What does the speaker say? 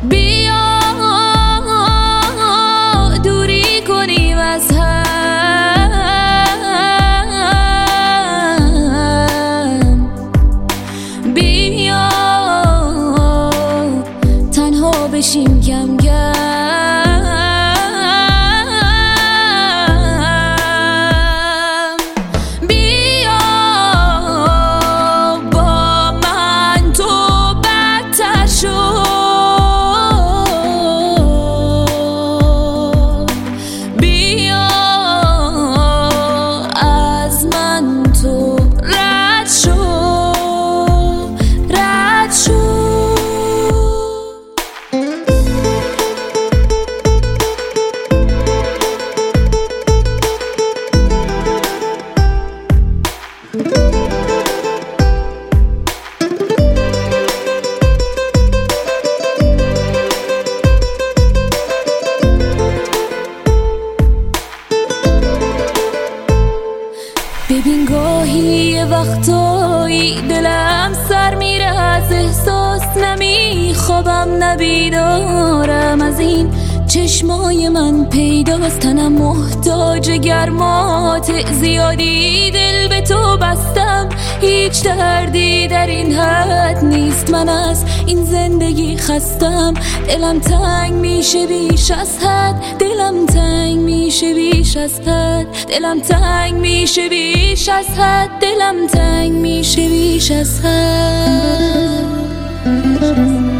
بیا دوری کنیم از هم، بیا تنها بشیم کم کم، بیا با من تو بدتر شو، بیا از من تو رد شو، رد شو. ببین گاهی یه وقتایی دلم سر میره از احساس، نمیخوابم نبیدارم، از این چشمای من پیداست تنم محتاج گرمات زیادی، دل به تو بستم هیچ دردی در این حد نیست، من از این زندگی خستم، دلم تنگ میشه بیش از حد، دلم تنگ میشه بیش از حد، دلم تنگ میشه بیش از حد، دلم تنگ میشه بیش از حد.